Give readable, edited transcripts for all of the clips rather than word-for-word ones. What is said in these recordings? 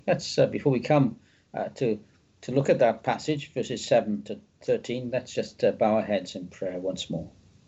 Let's, before we come to look at that passage, verses 7 to 13, let's just bow our heads in prayer once more.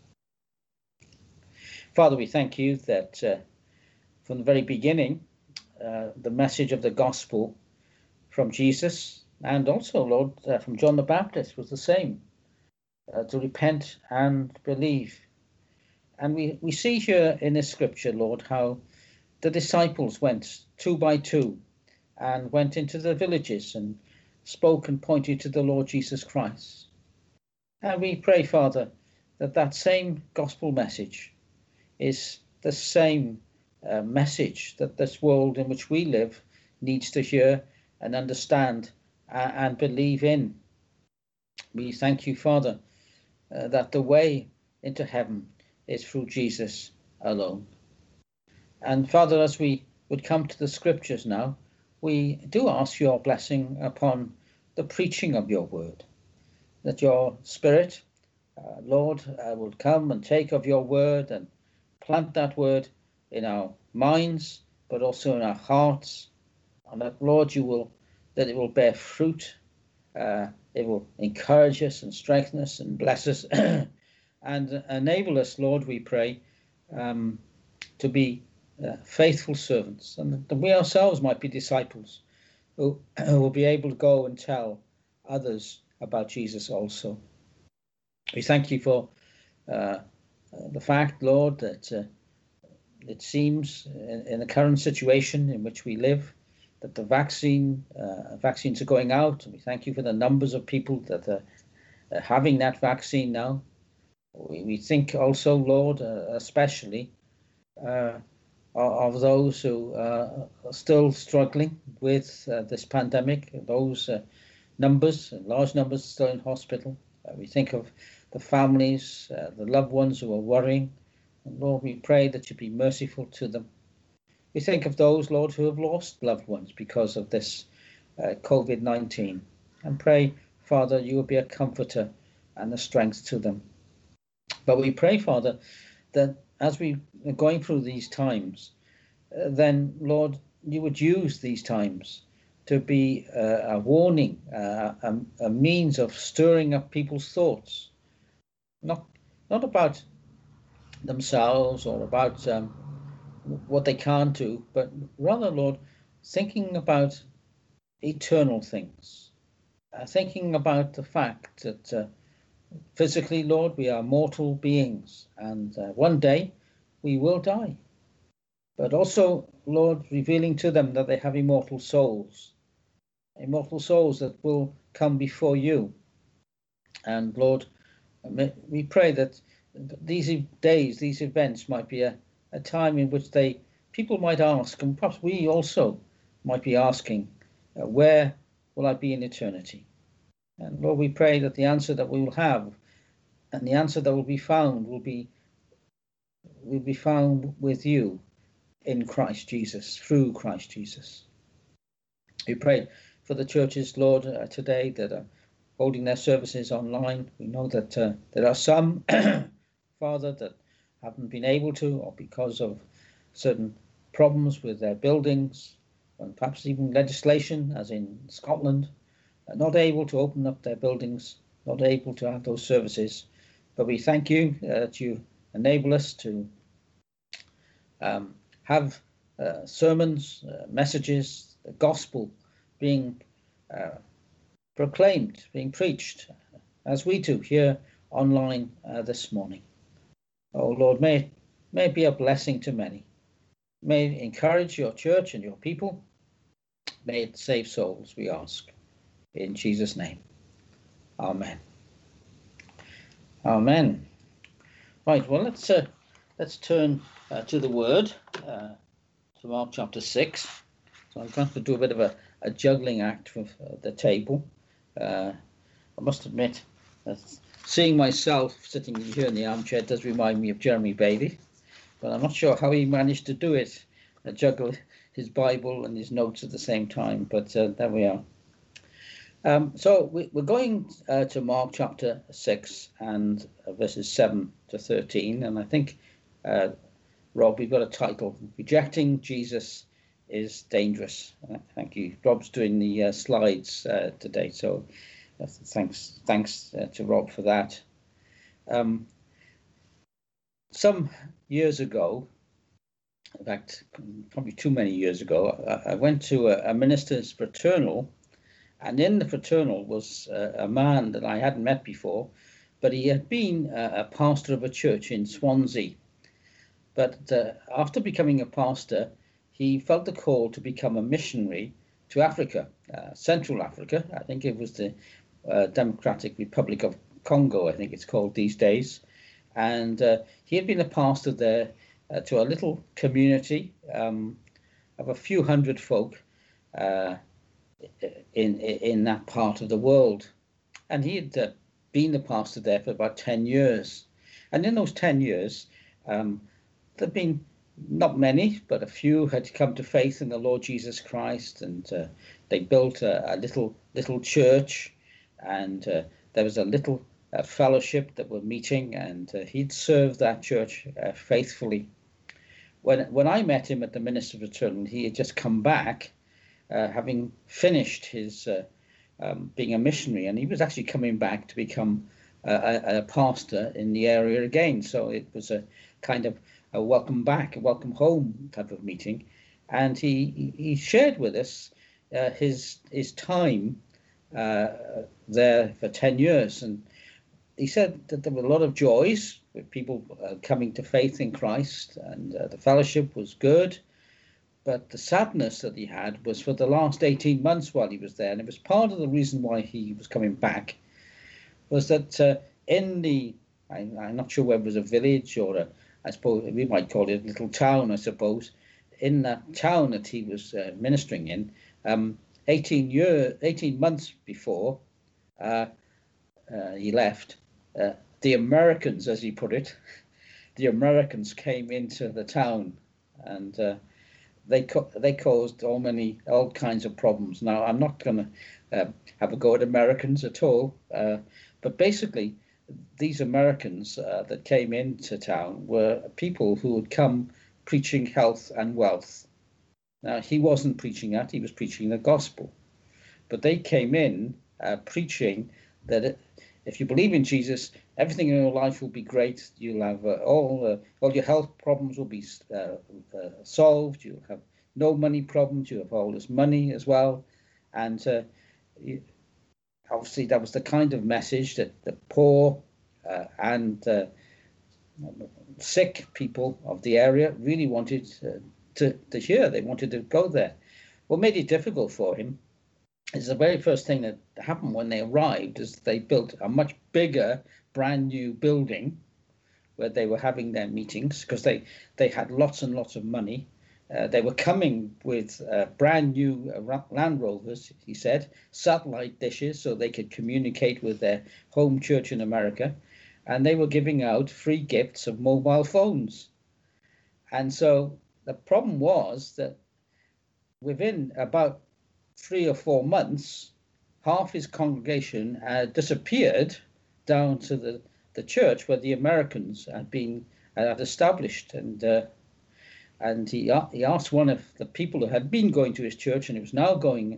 Father, we thank you that from the very beginning, the message of the gospel from Jesus and also, Lord, from John the Baptist was the same, to repent and believe. And we see here in this scripture, Lord, how the disciples went 2 by 2 and went into the villages and spoke and pointed to the Lord Jesus Christ. And we pray, Father, that that same gospel message is the same message that this world in which we live needs to hear and understand and believe in. We thank you, Father, that the way into heaven is through Jesus alone. And Father, as we would come to the scriptures now, we do ask your blessing upon the preaching of your word, that your Spirit, Lord, will come and take of your word and plant that word in our minds, but also in our hearts, and that, Lord, that it will bear fruit. It will encourage us and strengthen us and bless us and enable us, Lord, we pray, to be faithful servants, and that we ourselves might be disciples who will be able to go and tell others about Jesus also. We thank you for the fact, Lord, that it seems in the current situation in which we live that the vaccines are going out. We thank you for the numbers of people that are having that vaccine now. We think also, Lord, especially of those who are still struggling with this pandemic, those large numbers still in hospital. We think of the families, the loved ones who are worrying. And Lord, we pray that you be merciful to them. We think of those, Lord, who have lost loved ones because of this COVID-19. And pray, Father, you will be a comforter and a strength to them. But we pray, Father, that as we are going through these times, then, Lord, you would use these times to be a warning, a means of stirring up people's thoughts, not about themselves or about what they can't do, but rather, Lord, thinking about eternal things, thinking about the fact that physically, Lord, we are mortal beings, and one day we will die. But also, Lord, revealing to them that they have immortal souls that will come before you. And Lord, we pray that these days, these events might be a time in which people might ask, and perhaps we also might be asking, where will I be in eternity? And Lord, we pray that the answer that we will have and the answer that will be found will be found with you in Christ Jesus, through Christ Jesus. We pray for the churches, Lord, today that are holding their services online. We know that there are some, Father, that haven't been able to, or because of certain problems with their buildings, and perhaps even legislation, as in Scotland, not able to open up their buildings, not able to have those services. But we thank you that you enable us to have sermons, messages, the gospel being proclaimed, being preached, as we do here online this morning. Oh Lord, may it be a blessing to many. May it encourage your church and your people. May it save souls, we ask. In Jesus' name. Amen. Amen. Right, well, let's turn to the word, to Mark chapter 6. So I'm going to do a bit of a juggling act with the table. I must admit that seeing myself sitting here in the armchair does remind me of Jeremy Bailey, but I'm not sure how he managed to do it, juggle his Bible and his notes at the same time, but there we are. So we're going to Mark chapter 6 and verses 7 to 13, and I think, Rob, we've got a title, Rejecting Jesus is dangerous. Thank you. Rob's doing the slides today, so thanks to Rob for that. Some years ago, in fact, probably too many years ago, I went to a minister's fraternal, and in the fraternal was a man that I hadn't met before, but he had been a pastor of a church in Swansea. But after becoming a pastor, he felt the call to become a missionary to Africa, Central Africa. I think it was the Democratic Republic of Congo, I think it's called these days. And he had been a pastor there to a little community of a few hundred folk in that part of the world. And he had been the pastor there for about 10 years. And in those 10 years, there'd been not many, but a few had come to faith in the Lord Jesus Christ, and they built a little church, and there was a little fellowship that were meeting, and he'd served that church faithfully. When I met him at the Minister Fraternal, he had just come back, having finished his being a missionary, and he was actually coming back to become a pastor in the area again. So it was a kind of a welcome back, a welcome home type of meeting, and he shared with us his time there for 10 years, and he said that there were a lot of joys with people coming to faith in Christ, and the fellowship was good, but the sadness that he had was for the last 18 months while he was there, and it was part of the reason why he was coming back, was that in the, I'm not sure whether it was a village or I suppose we might call it a little town, I suppose, in that town that he was ministering in, 18 months before he left, the Americans, as he put it, the Americans came into the town, and they caused all kinds of problems. Now, I'm not going to have a go at Americans at all, but basically, these Americans that came into town were people who had come preaching health and wealth. Now, he wasn't preaching that, he was preaching the gospel. But they came in preaching that if you believe in Jesus, everything in your life will be great. You'll have all your health problems will be solved. You'll have no money problems. You have all this money as well. And obviously, that was the kind of message that the poor and sick people of the area really wanted to hear. They wanted to go there. What made it difficult for him is the very first thing that happened when they arrived is they built a much bigger, brand new building where they were having their meetings, because they had lots and lots of money. They were coming with brand new Land Rovers, he said, satellite dishes so they could communicate with their home church in America. And they were giving out free gifts of mobile phones. And so the problem was that within about 3 or 4 months, half his congregation had disappeared down to the church where the Americans had established. And he asked one of the people who had been going to his church, and it was now going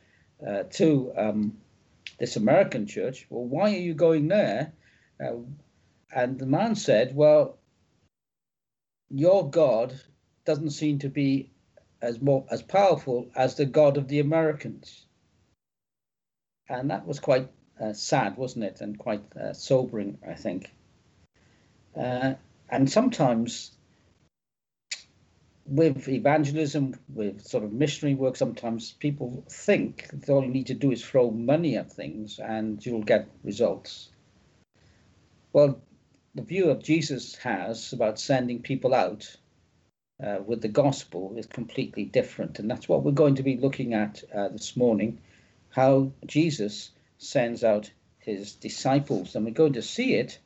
to this American church, well, why are you going there? And the man said, well, your God doesn't seem to be as powerful as the God of the Americans. And that was quite sad, wasn't it? And quite sobering, I think. And sometimes with evangelism, with sort of missionary work, sometimes people think that all you need to do is throw money at things and you'll get results. Well, the view that Jesus has about sending people out with the gospel is completely different. And that's what we're going to be looking at this morning, how Jesus sends out his disciples. And we're going to see it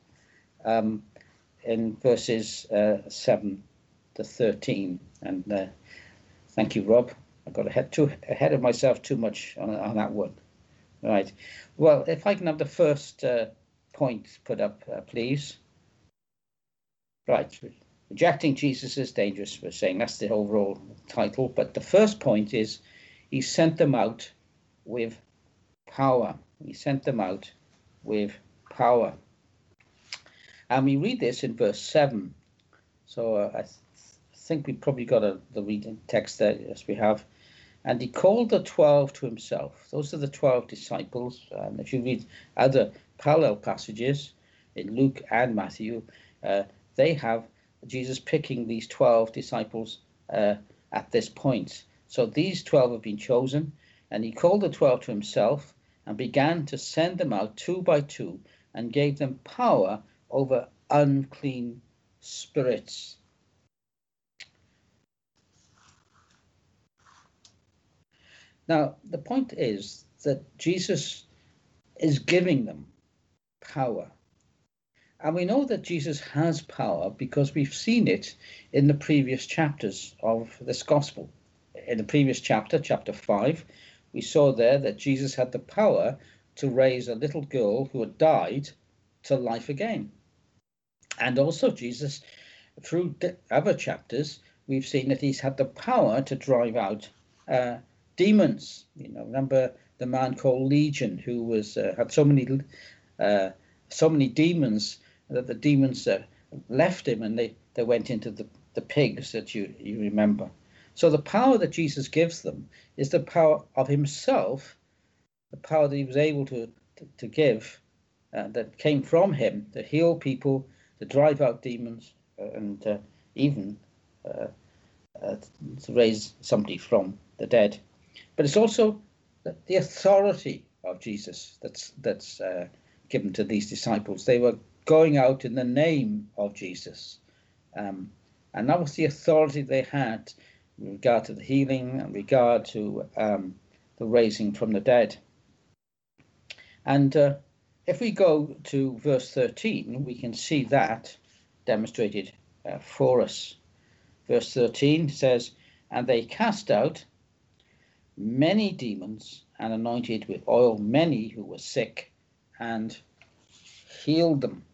in verses 7 to 13. And thank you, Rob. I got ahead of myself too much on that one. Right. Well, if I can have the first point put up, please. Right. Rejecting Jesus is dangerous, we're saying. That's the overall title. But the first point is he sent them out with power. He sent them out with power. And we read this in verse 7. So I think we probably got the reading text there, as we have. And he called the 12 to himself. Those are the 12 disciples. And if you read other parallel passages in Luke and Matthew, they have Jesus picking these 12 disciples at this point. So these 12 have been chosen, and he called the 12 to himself and began to send them out 2 by 2 and gave them power over unclean spirits. Now, the point is that Jesus is giving them power. And we know that Jesus has power because we've seen it in the previous chapters of this gospel. In the previous chapter, chapter 5, we saw there that Jesus had the power to raise a little girl who had died to life again. And also Jesus, through other chapters, we've seen that he's had the power to drive out demons. Remember the man called Legion, who was had so many demons that the demons left him, and they went into the pigs, that you remember. So the power that Jesus gives them is the power of himself, the power that he was able to give, that came from him to heal people, to drive out demons, and even to raise somebody from the dead. But it's also the authority of Jesus that's given to these disciples. They were going out in the name of Jesus, and that was the authority they had in regard to the healing, in regard to the raising from the dead. And if we go to verse 13, we can see that demonstrated for us. Verse 13 says, "And they cast out many demons and anointed with oil many who were sick and healed them."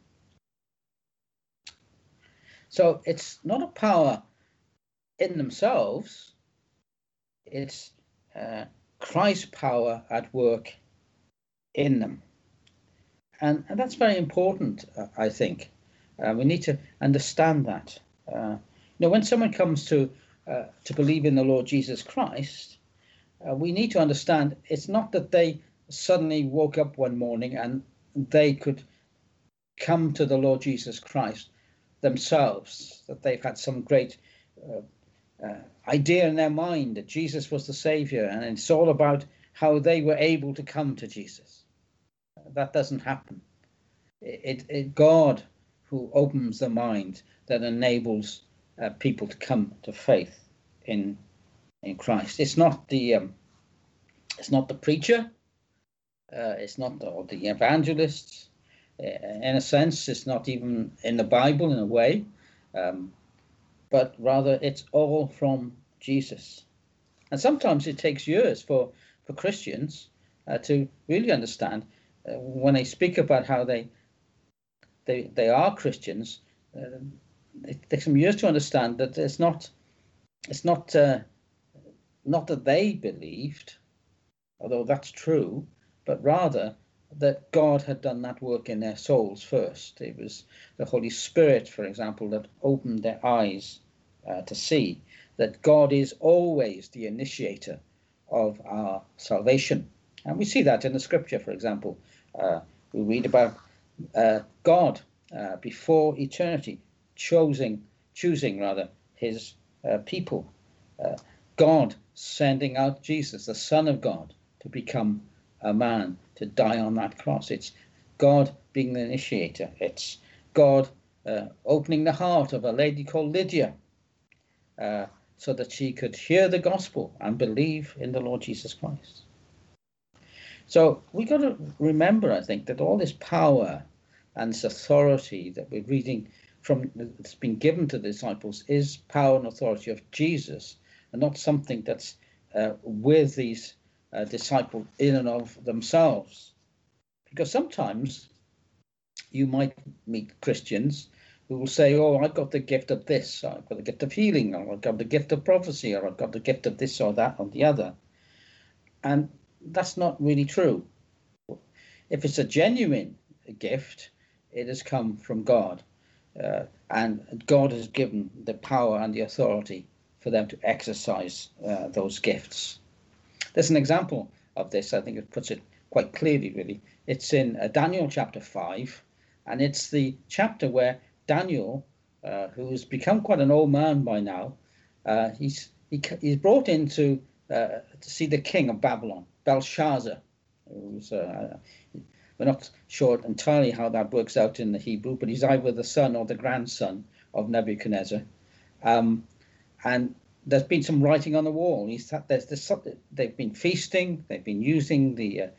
So it's not a power in themselves, it's Christ's power at work in them. And that's very important, I think. We need to understand that. When someone comes to believe in the Lord Jesus Christ, we need to understand it's not that they suddenly woke up one morning and they could come to the Lord Jesus Christ themselves, that they've had some great idea in their mind that Jesus was the Savior, and it's all about how they were able to come to Jesus. That doesn't happen. It's God who opens the mind that enables people to come to faith in Christ. It's not the preacher. It's not the evangelists. In a sense, it's not even in the Bible in a way, but rather it's all from Jesus. And sometimes it takes years for Christians to really understand when they speak about how they are Christians. It takes them years to understand that it's not that they believed, although that's true, but rather that God had done that work in their souls first. It was the Holy Spirit, for example, that opened their eyes to see that God is always the initiator of our salvation. And we see that in the scripture, for example. We read about God before eternity choosing his people. God sending out Jesus, the Son of God, to become a man, to die on that cross. It's God being the initiator. It's God opening the heart of a lady called Lydia so that she could hear the gospel and believe in the Lord Jesus Christ. So we got to remember, I think, that all this power and this authority that we're reading from that's been given to the disciples is power and authority of Jesus, and not something that's with these disciples in and of themselves. Because sometimes you might meet Christians who will say, oh, I've got the gift of this, or I've got the gift of healing, or I've got the gift of prophecy, or I've got the gift of this or that or the other. And that's not really true. If it's a genuine gift, it has come from God. And God has given the power and the authority for them to exercise those gifts. There's an example of this. I think it puts it quite clearly, really. It's in Daniel chapter 5, and it's the chapter where Daniel, who has become quite an old man by now, he's brought in to see the king of Babylon, Belshazzar. Who's, we're not sure entirely how that works out in the Hebrew, but he's either the son or the grandson of Nebuchadnezzar. And there's been some writing on the wall. They've been feasting, they've been using the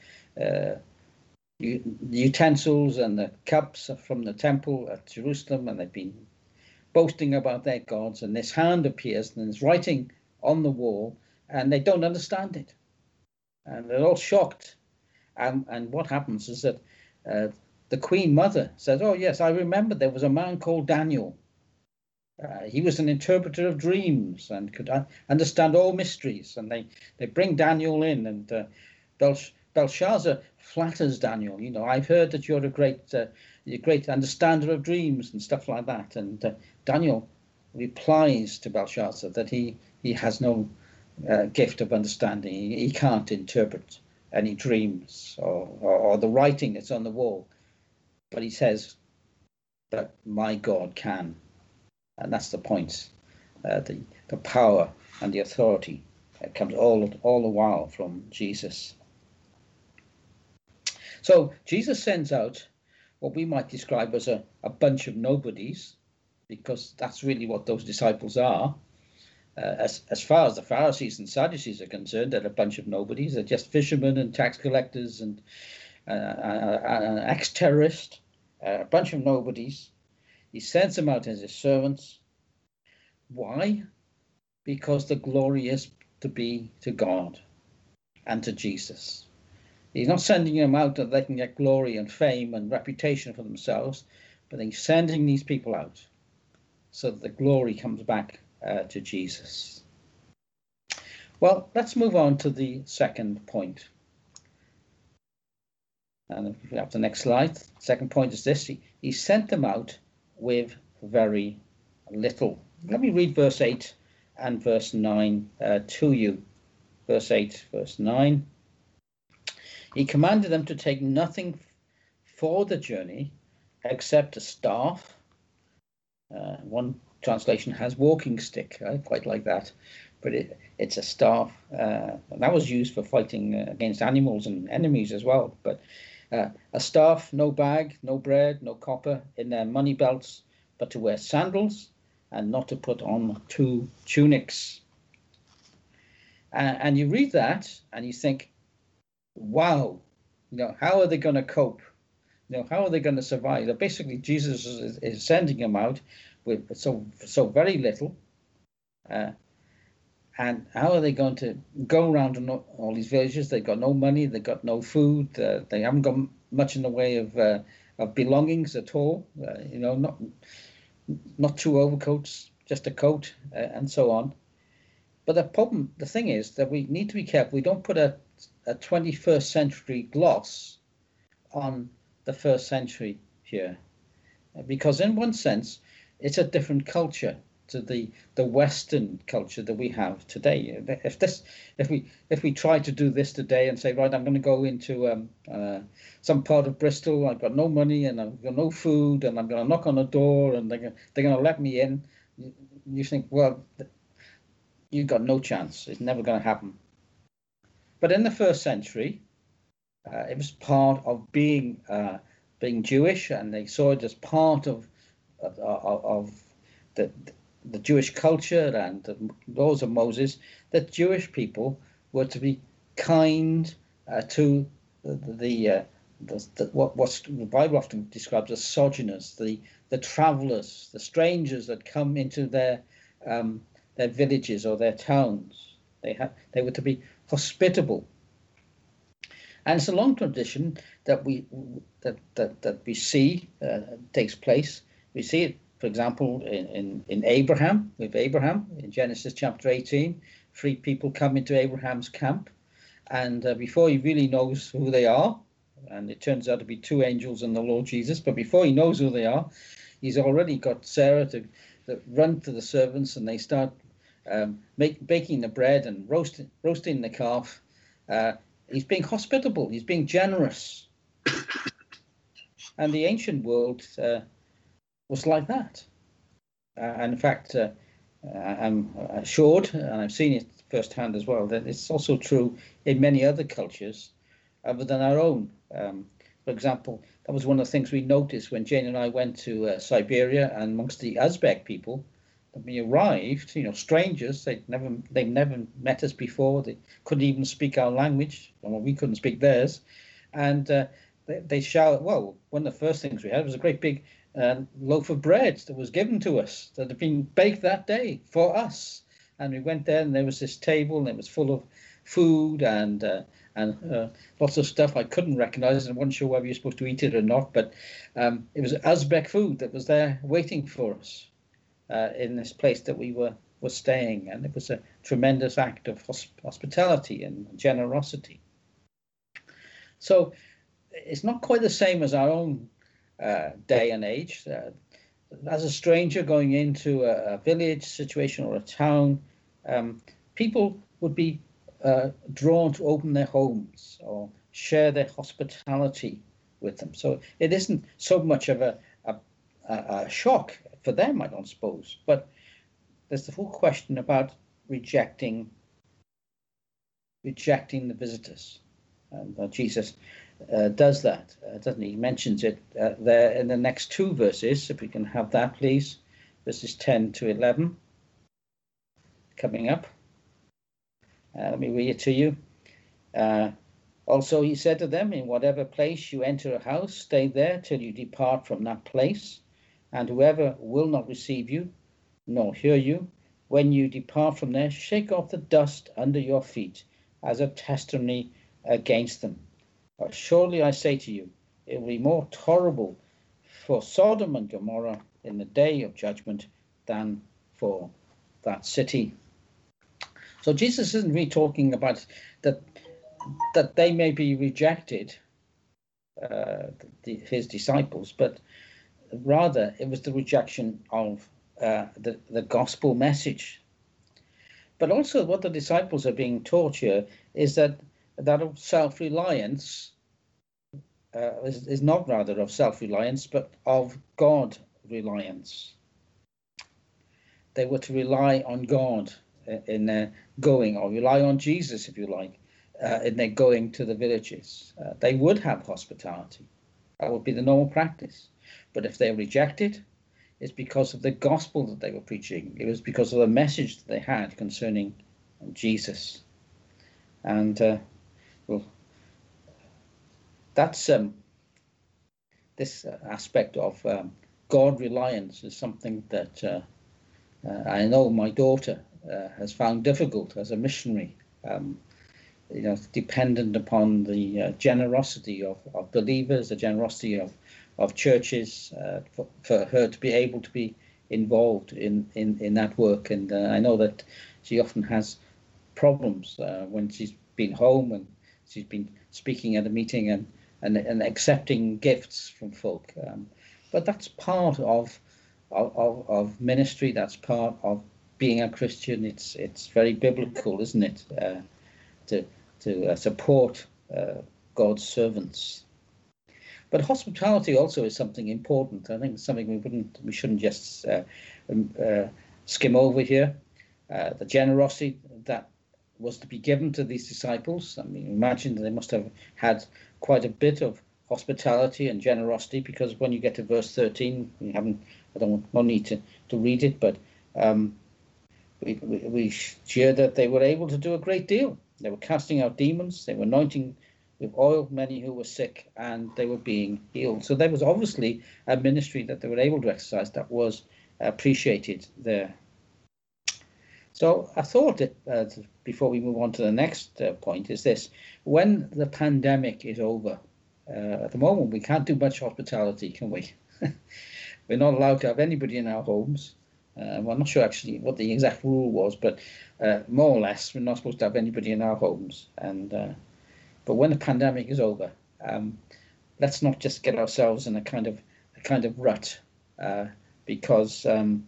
utensils and the cups from the temple at Jerusalem, and they've been boasting about their gods. And this hand appears and there's writing on the wall, and they don't understand it. And they're all shocked. And what happens is that the Queen Mother says, oh, yes, I remember there was a man called Daniel. He was an interpreter of dreams and could understand all mysteries. And they bring Daniel in, and Belshazzar flatters Daniel. You know, I've heard that you're a great understander of dreams and stuff like that. And Daniel replies to Belshazzar that he has no gift of understanding. He can't interpret any dreams or the writing that's on the wall. But he says that my God can. And that's the point. The power and the authority comes all the while from Jesus. So Jesus sends out what we might describe as a bunch of nobodies, because that's really what those disciples are. As far as the Pharisees and Sadducees are concerned, they're a bunch of nobodies. They're just fishermen and tax collectors and an ex-terrorist, a bunch of nobodies. He sends them out as his servants. Why? Because the glory is to be to God and to Jesus. He's not sending them out that they can get glory and fame and reputation for themselves, but he's sending these people out so that the glory comes back to Jesus. Well, let's move on to the second point. And if we have the next slide, the second point is this. He sent them out with very little. Let me read verse 8 and verse 9 to you. Verse 8, verse 9. He commanded them to take nothing for the journey except a staff. One translation has walking stick. I quite like that. But it's a staff. And that was used for fighting against animals and enemies as well. But a staff, no bag, no bread, no copper in their money belts, but to wear sandals and not to put on 2 tunics. And you read that and you think, wow, how are they going to cope? How are they going to survive? Basically, Jesus is sending them out with so very little. And how are they going to go around in all these villages? They've got no money, they've got no food, they haven't got much in the way of belongings at all. Not 2 overcoats, just a coat, and so on. But the thing is that we need to be careful. We don't put a 21st century gloss on the first century here, because in one sense, it's a different culture to the Western culture that we have today. If we try to do this today and say, right, I'm going to go into some part of Bristol, I've got no money and I've got no food, and I'm going to knock on a door and they're going to let me in, you think, well, you've got no chance. It's never going to happen. But in the first century, it was part of being Jewish, and they saw it as part of the Jewish culture and the laws of Moses, that Jewish people were to be kind to what the Bible often describes as sojourners, the travelers, the strangers that come into their villages or their towns. They were to be hospitable. And it's a long tradition that we see takes place. We see it For example, in Abraham, with Abraham in Genesis chapter 18, 3 people come into Abraham's camp, and before he really knows who they are, and it turns out to be 2 angels and the Lord Jesus, but before he knows who they are, he's already got Sarah to run to the servants, and they start baking the bread and roasting the calf. He's being hospitable, he's being generous. And the ancient world was like that. And in fact, I'm assured, and I've seen it firsthand as well, that it's also true in many other cultures other than our own. For example, that was one of the things we noticed when Jane and I went to Siberia, and amongst the Uzbek people, when we arrived, strangers, they'd never met us before, they couldn't even speak our language, well, we couldn't speak theirs, and they shout. Well, one of the first things we had was a great big loaf of bread that was given to us, that had been baked that day for us. And we went there, and there was this table, and it was full of food and lots of stuff I couldn't recognize, and I wasn't sure whether you're supposed to eat it or not. But it was Uzbek food that was there waiting for us in this place that we were staying, and it was a tremendous act of hospitality and generosity. So it's not quite the same as our own day and age. As a stranger going into a village situation or a town, people would be drawn to open their homes or share their hospitality with them. So it isn't so much of a shock for them, I don't suppose. But there's the whole question about rejecting the visitors. And Jesus does that, doesn't he? He mentions it there in the next 2 verses. If we can have that, please. Verses 10 to 11 coming up. Let me read it to you. Also, he said to them, in whatever place you enter a house, stay there till you depart from that place. And whoever will not receive you, nor hear you, when you depart from there, shake off the dust under your feet as a testimony against them. Surely I say to you, it will be more tolerable for Sodom and Gomorrah in the day of judgment than for that city. So Jesus isn't really talking about that they may be rejected, his disciples, but rather it was the rejection of the gospel message. But also what the disciples are being taught here is that of self-reliance is not rather of self-reliance, but of God-reliance. They were to rely on God in their going, or rely on Jesus, if you like, in their going to the villages. They would have hospitality. That would be the normal practice. But if they rejected, it's because of the gospel that they were preaching. It was because of the message that they had concerning Jesus. And well, that's this aspect of God reliance is something that I know my daughter has found difficult as a missionary. Dependent upon the generosity of believers, the generosity of churches, for her to be able to be involved in that work. And I know that she often has problems when she's been home and she's been speaking at a meeting and accepting gifts from folk. But that's part of ministry. That's part of being a Christian. It's very biblical, isn't it? To support God's servants. But hospitality also is something important. I think it's something we shouldn't just skim over here. The generosity that was to be given to these disciples. I mean, imagine that they must have had quite a bit of hospitality and generosity, because when you get to verse 13, no need to read it, but we hear that they were able to do a great deal. They were casting out demons, they were anointing with oil many who were sick, and they were being healed. So there was obviously a ministry that they were able to exercise that was appreciated there. So I thought that before we move on to the next point is this: when the pandemic is over, at the moment we can't do much hospitality, can we? we're not allowed to have anybody in our homes. Well, I'm not sure actually what the exact rule was, but more or less, we're not supposed to have anybody in our homes. And but when the pandemic is over, let's not just get ourselves in a kind of rut, because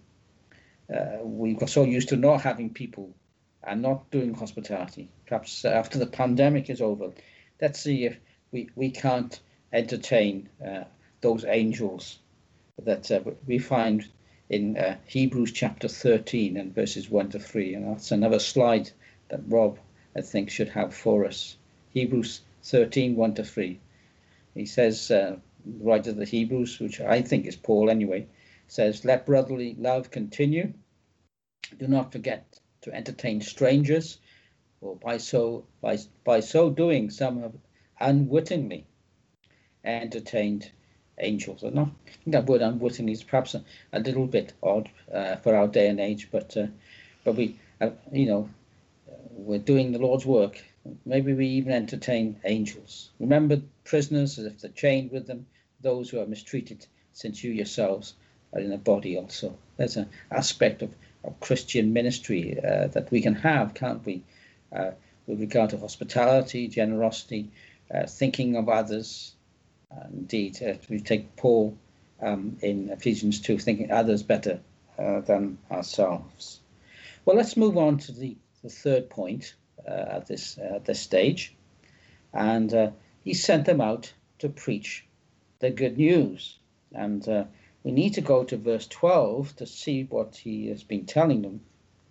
we got so used to not having people and not doing hospitality. Perhaps after the pandemic is over, let's see if we can't entertain those angels that we find in Hebrews chapter 13 and verses 1 to 3. And that's another slide that Rob, I think, should have for us. Hebrews 13, 1 to 3. He says, the writer of the Hebrews, which I think is Paul anyway, says, "Let brotherly love continue. Do not forget to entertain strangers, for by so doing some have unwittingly entertained angels." I think that word unwittingly is perhaps a little bit odd for our day and age, but we, we're doing the Lord's work. Maybe we even entertain angels. Remember prisoners as if they're chained with them, those who are mistreated, since you yourselves are in a body also. There's an aspect of Christian ministry that we can have, can't we? With regard to hospitality, generosity, thinking of others. Indeed, we take Paul in Ephesians 2, thinking others better than ourselves. Well, let's move on to the third point at this stage. And he sent them out to preach the good news. And we need to go to verse 12 to see what he has been telling them.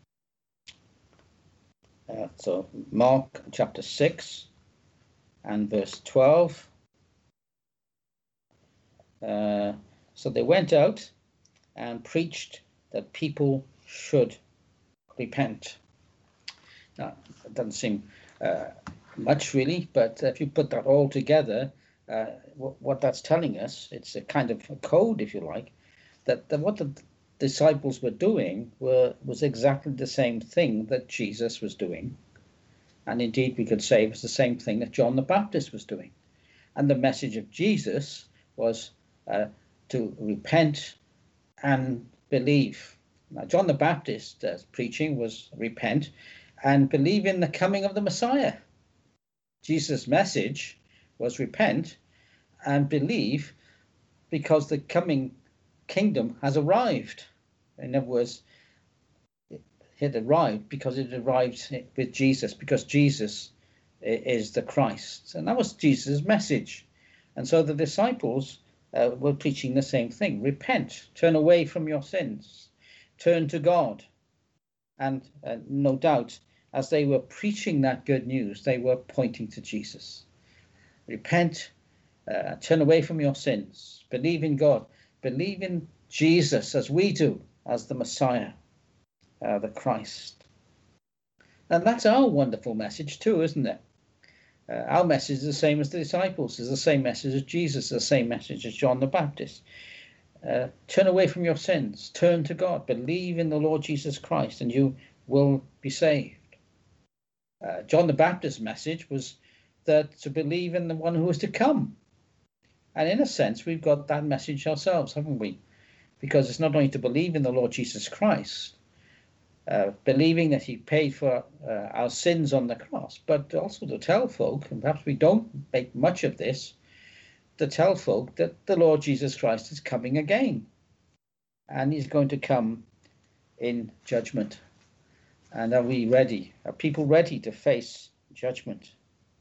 So Mark chapter 6 and verse 12. So they went out and preached that people should repent. Now, it doesn't seem much really, but if you put that all together, what that's telling us, it's a kind of a code, if you like, that what the disciples were doing was exactly the same thing that Jesus was doing. And indeed, we could say it was the same thing that John the Baptist was doing. And the message of Jesus was to repent and believe. Now, John the Baptist's preaching was repent and believe in the coming of the Messiah. Jesus' message was repent and believe because the coming kingdom has arrived. In other words, it arrived because it arrived with Jesus, because Jesus is the Christ. And that was Jesus' message. And so the disciples were preaching the same thing. Repent, turn away from your sins, turn to God. And no doubt, as they were preaching that good news, they were pointing to Jesus. Repent, turn away from your sins, believe in God, believe in Jesus as we do, as the Messiah, the Christ. And that's our wonderful message too, isn't it? Our message is the same as the disciples, is the same message as Jesus, the same message as John the Baptist. Turn away from your sins, turn to God, believe in the Lord Jesus Christ, and you will be saved. John the Baptist's message was that to believe in the one who is to come. And in a sense, we've got that message ourselves, haven't we? Because it's not only to believe in the Lord Jesus Christ, believing that he paid for our sins on the cross, but also to tell folk, and perhaps we don't make much of this, to tell folk that the Lord Jesus Christ is coming again. And he's going to come in judgment. And are we ready? Are people ready to face judgment?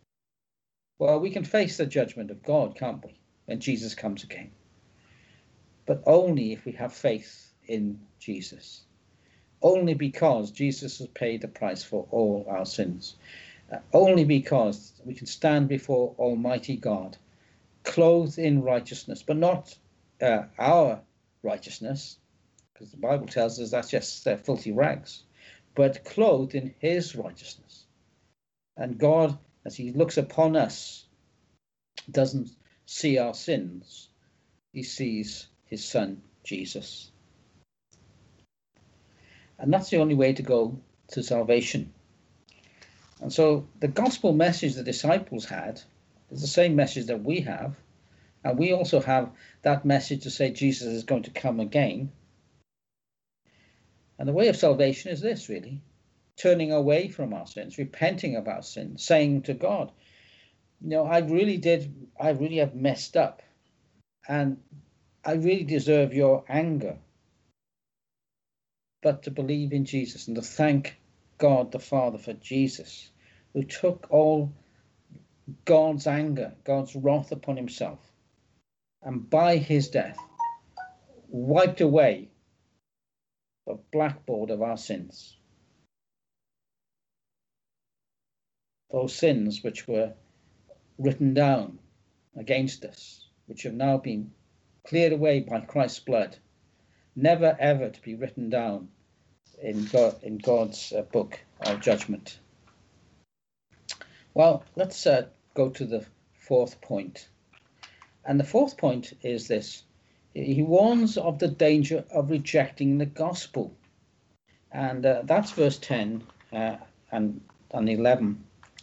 Well, we can face the judgment of God, can't we, when Jesus comes again? But only if we have faith in Jesus. Only because Jesus has paid the price for all our sins. Only because we can stand before Almighty God, clothed in righteousness, but not our righteousness, because the Bible tells us that's just filthy rags, but clothed in his righteousness. And God, as he looks upon us, doesn't see our sins. He sees his son, Jesus. And that's the only way to go to salvation. And so the gospel message the disciples had is the same message that we have. And we also have that message to say Jesus is going to come again. And the way of salvation is this, really: turning away from our sins, repenting of our sins, saying to God, I really have messed up, and I really deserve your anger. But to believe in Jesus and to thank God the Father for Jesus, who took all God's anger, God's wrath upon himself, and by his death wiped away the blackboard of our sins. Those sins which were written down against us, which have now been cleared away by Christ's blood, never ever to be written down in God's book of judgment. Well, let's go to the fourth point. And the fourth point is this: he warns of the danger of rejecting the gospel. And that's verse 10 and 11.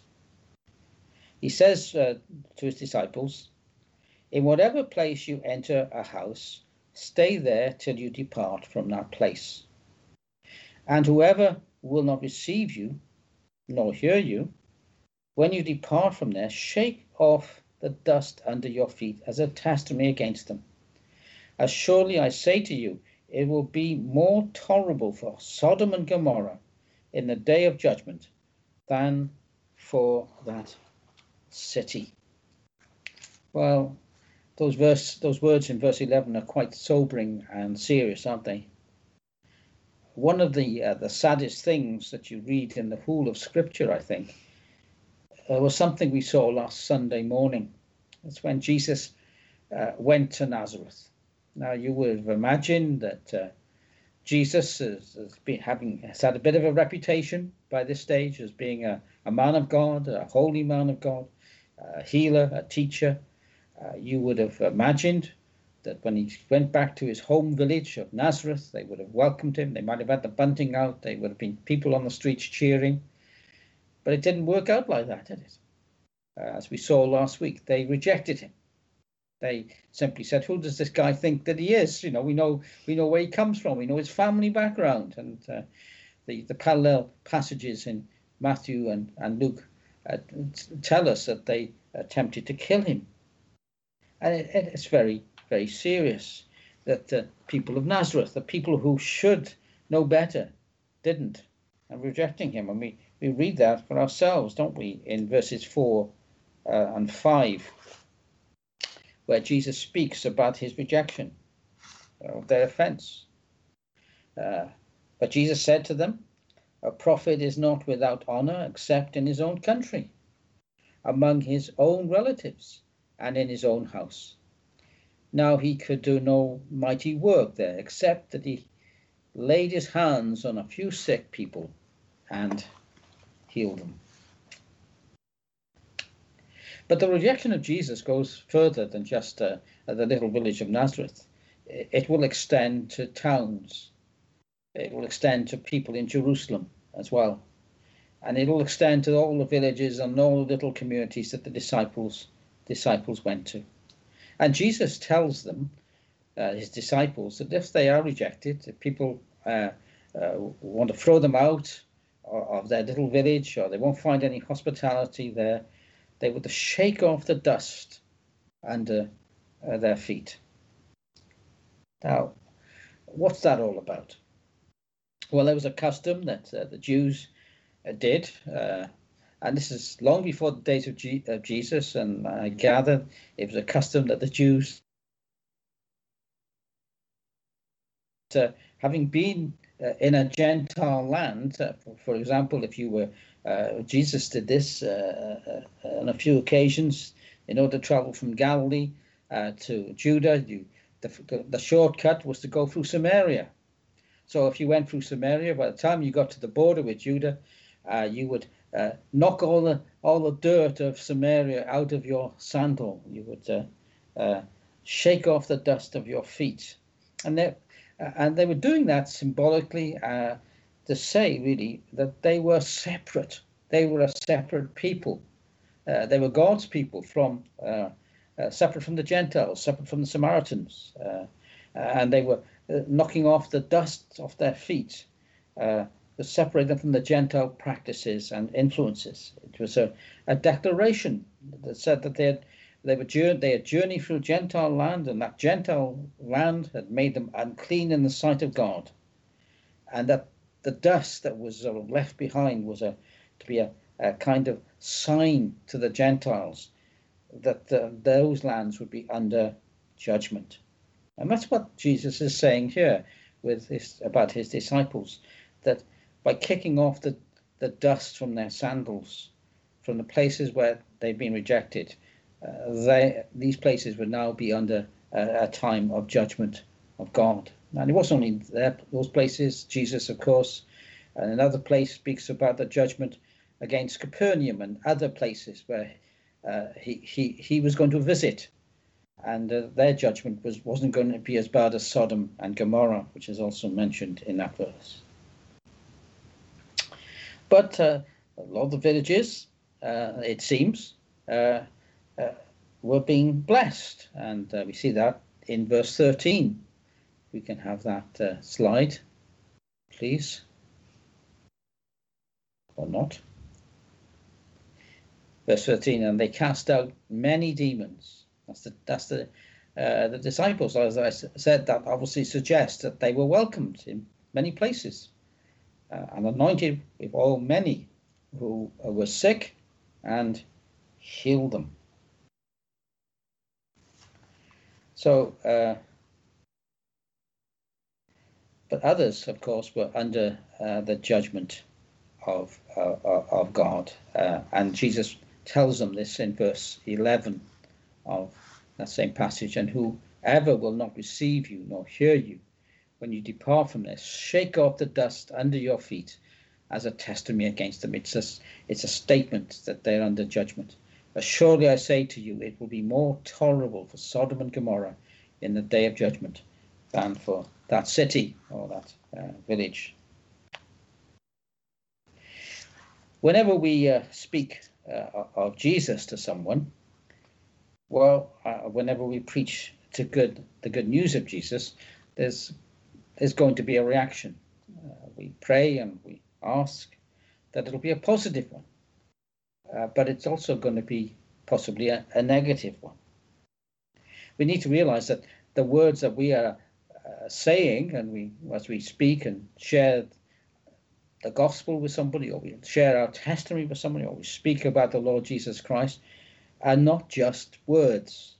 He says to his disciples, "In whatever place you enter a house, stay there till you depart from that place. And whoever will not receive you, nor hear you, when you depart from there, shake off the dust under your feet as a testimony against them. As surely I say to you, it will be more tolerable for Sodom and Gomorrah in the day of judgment than for that city." Well, those words in verse 11 are quite sobering and serious, aren't they? One of the saddest things that you read in the whole of Scripture, I think, was something we saw last Sunday morning. It's when Jesus went to Nazareth. Now, you would have imagined that Jesus has had a bit of a reputation by this stage as being a man of God, a holy man of God, a healer, a teacher. You would have imagined that when he went back to his home village of Nazareth, they would have welcomed him. They might have had the bunting out. There would have been people on the streets cheering. But it didn't work out like that, did it? As we saw last week, they rejected him. They simply said, "Who does this guy think that he is? We know where he comes from. We know his family background." And the parallel passages in Matthew and Luke tell us that they attempted to kill him. And it's very, very serious that the people of Nazareth, the people who should know better, didn't, and rejecting him. And we read that for ourselves, don't we, in verses 4 and 5, where Jesus speaks about his rejection of their offense. But Jesus said to them, "A prophet is not without honor except in his own country, among his own relatives, and in his own house." Now he could do no mighty work there, except that he laid his hands on a few sick people and healed them. But the rejection of Jesus goes further than just the little village of Nazareth. It will extend to towns. It will extend to people in Jerusalem as well. And it will extend to all the villages and all the little communities that the disciples went to. And Jesus tells them, his disciples, that if they are rejected, if people want to throw them out of their little village, or they won't find any hospitality there, they were to shake off the dust under their feet. Now, what's that all about? Well, there was a custom that the Jews did, and this is long before the days of Jesus, and I gather it was a custom that the Jews, having been in a Gentile land, for example, if you were, Jesus did this on a few occasions in order to travel from Galilee to Judah. The shortcut was to go through Samaria. So if you went through Samaria, by the time you got to the border with Judah, you would knock all the dirt of Samaria out of your sandal. You would shake off the dust of your feet, and they were doing that symbolically to say, really, that they were separate. They were a separate people. They were God's people from separate from the Gentiles, separate from the Samaritans, and they were knocking off the dust off their feet, to separate them from the Gentile practices and influences. It was a declaration that said that they had journeyed through Gentile land, and that Gentile land had made them unclean in the sight of God, and that the dust that was left behind was to be a kind of sign to the Gentiles that those lands would be under judgment. And that's what Jesus is saying here about his disciples, that by kicking off the dust from their sandals, from the places where they've been rejected, these places would now be under a time of judgment of God. And it wasn't only those places. Jesus, of course, in another place speaks about the judgment against Capernaum and other places where he was going to visit, and their judgment wasn't going to be as bad as Sodom and Gomorrah, which is also mentioned in that verse. But a lot of the villages, it seems, were being blessed, and we see that in verse 13. We can have that slide, please, or not. Verse 13, and they cast out many demons. That's the disciples. As I said, that obviously suggests that they were welcomed in many places and anointed with oil many who were sick, and healed them. So, but others, of course, were under the judgment of God, and Jesus tells them this in verse 11 of that same passage. And whoever will not receive you nor hear you when you depart from this, shake off the dust under your feet as a testimony against them. It's a statement that they're under judgment. But surely I say to you, it will be more tolerable for Sodom and Gomorrah in the day of judgment than for that city or that village. Whenever we speak of Jesus to someone, whenever we preach the good news of Jesus, there's going to be a reaction. We pray and we ask that it'll be a positive one, but it's also going to be possibly a negative one. We need to realize that the words that we are saying, and as we speak and share the gospel with somebody, or we share our testimony with somebody, or we speak about the Lord Jesus Christ, are not just words,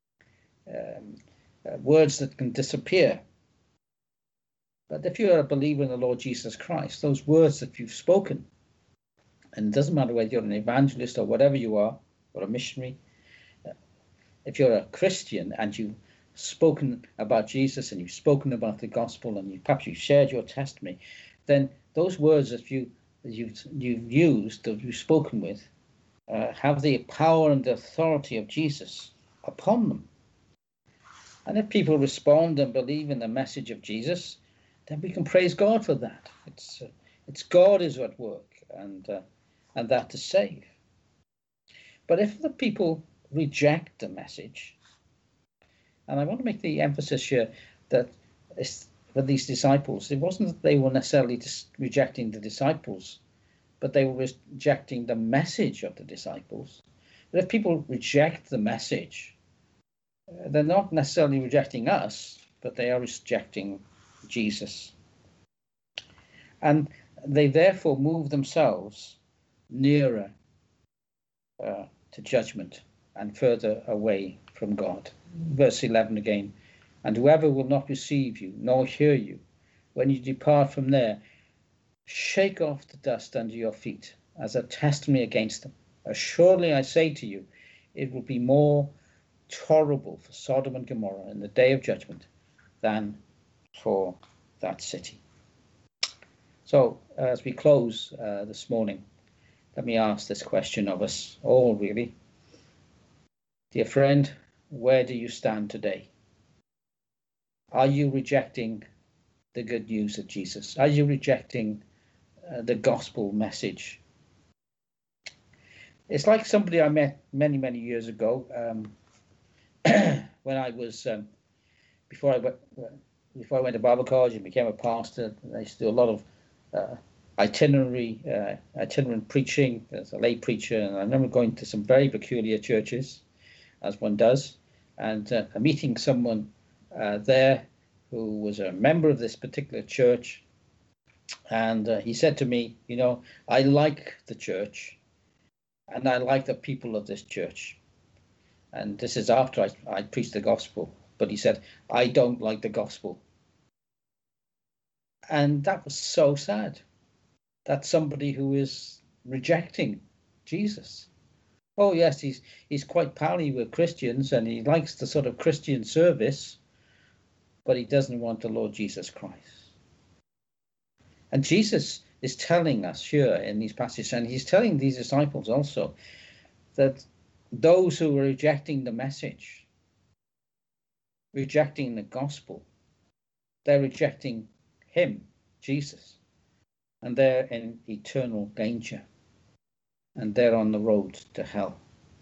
words that can disappear. But if you are a believer in the Lord Jesus Christ, those words that you've spoken, and it doesn't matter whether you're an evangelist or whatever you are, or a missionary, if you're a Christian and you've spoken about Jesus and you've spoken about the gospel and perhaps you've shared your testimony, then those words that you've used, that you've spoken with, have the power and the authority of Jesus upon them. And if people respond and believe in the message of Jesus, then we can praise God for that. It's God is at work, and that to save. But if the people reject the message, and I want to make the emphasis here that for these disciples, it wasn't that they were necessarily just rejecting the disciples, but they were rejecting the message of the disciples. But if people reject the message, they're not necessarily rejecting us, but they are rejecting Jesus. And they therefore move themselves nearer to judgment and further away from God. Verse 11 again, and whoever will not receive you nor hear you, when you depart from there, shake off the dust under your feet as a testimony against them. Assuredly I say to you, it will be more tolerable for Sodom and Gomorrah in the day of judgment than for that city. So as we close this morning, let me ask this question of us all, really. Dear friend, where do you stand today? Are you rejecting the good news of Jesus? Are you rejecting the gospel message? It's like somebody I met many, many years ago. when I was before I went to Bible college and became a pastor, I used to do a lot of itinerant preaching as a lay preacher, and I remember going to some very peculiar churches, as one does, and meeting someone there who was a member of this particular church, and he said to me, I like the church, and I like the people of this church. And this is after I preached the gospel, but he said, I don't like the gospel. And that was so sad. That's somebody who is rejecting Jesus. Oh yes, he's quite pally with Christians and he likes the sort of Christian service, but he doesn't want the Lord Jesus Christ. And Jesus is telling us here in these passages, and he's telling these disciples also, that those who are rejecting the message, rejecting the gospel, they're rejecting him, Jesus, and they're in eternal danger, and they're on the road to hell.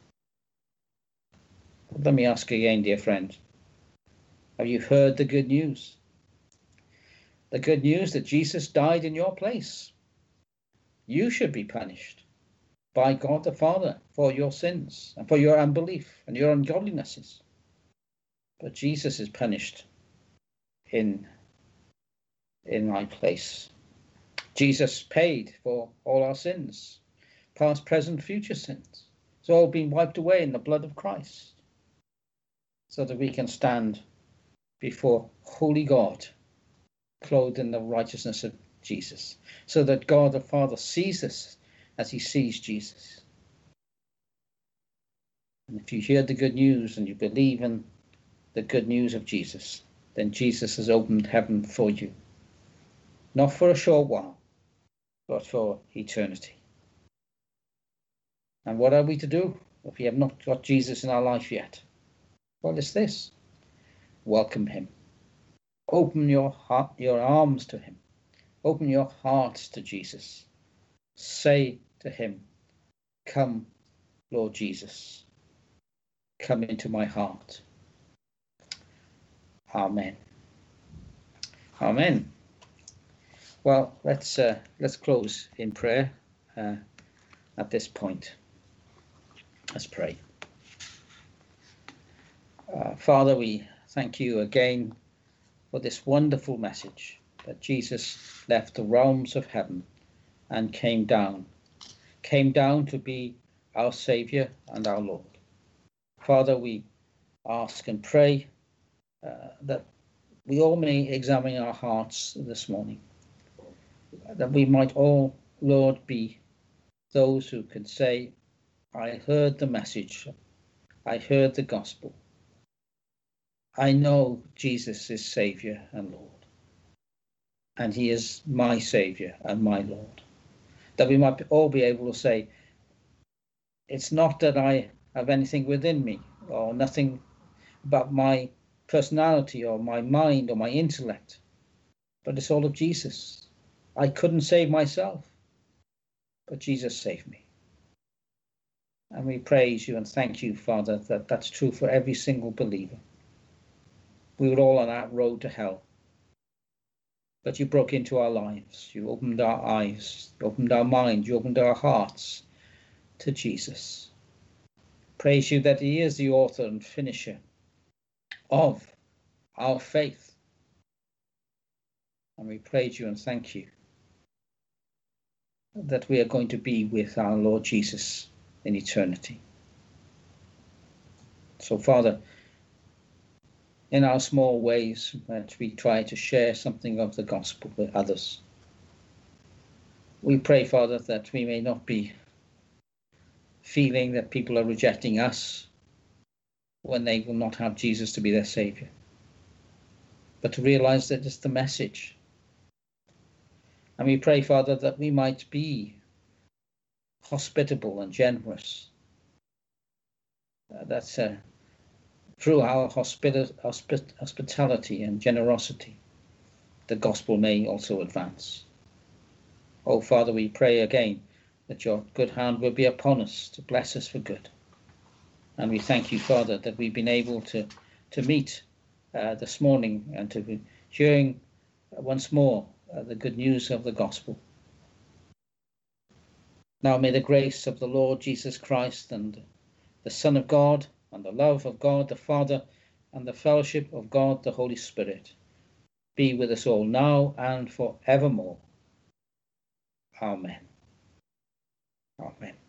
But let me ask again, dear friend, have you heard the good news? The good news that Jesus died in your place. You should be punished by God the Father for your sins and for your unbelief and your ungodlinesses. But Jesus is punished in my place. Jesus paid for all our sins, past, present, future sins. It's all been wiped away in the blood of Christ, so that we can stand before holy God, clothed in the righteousness of Jesus, so that God the Father sees us as he sees Jesus. And if you hear the good news and you believe in the good news of Jesus, then Jesus has opened heaven for you, not for a short while, but for eternity. And what are we to do if we have not got Jesus in our life yet? Well, it's this: welcome him. Open your heart, your arms to him. Open your hearts to Jesus. Say to him, come, Lord Jesus. Come into my heart. Amen. Amen. Well, let's close in prayer at this point. Let's pray. Father, we thank you again for this wonderful message that Jesus left the realms of heaven and came down to be our Saviour and our Lord. Father, we ask and pray that we all may examine our hearts this morning, that we might all, Lord, be those who can say, I heard the message, I heard the gospel, I know Jesus is Saviour and Lord, and he is my Saviour and my Lord. That we might all be able to say, it's not that I have anything within me or nothing about my personality or my mind or my intellect, but it's all of Jesus. I couldn't save myself, but Jesus saved me. And we praise you and thank you, Father, that that's true for every single believer. We were all on that road to hell, but you broke into our lives. You opened our eyes, you opened our minds, you opened our hearts to Jesus. Praise you that he is the author and finisher of our faith. And we praise you and thank you that we are going to be with our Lord Jesus in eternity. So, Father, in our small ways that we try to share something of the gospel with others, we pray, Father, that we may not be feeling that people are rejecting us when they will not have Jesus to be their Saviour, but to realize that it's the message. And we pray, Father, that we might be hospitable and generous. That's through our hospitality and generosity, the gospel may also advance. Oh, Father, we pray again that your good hand will be upon us to bless us for good. And we thank you, Father, that we've been able to meet this morning and to be sharing once more the good news of the gospel. Now may the grace of the Lord Jesus Christ and the Son of God and the love of God the Father and the fellowship of God the Holy Spirit be with us all now and forevermore. Amen. Amen.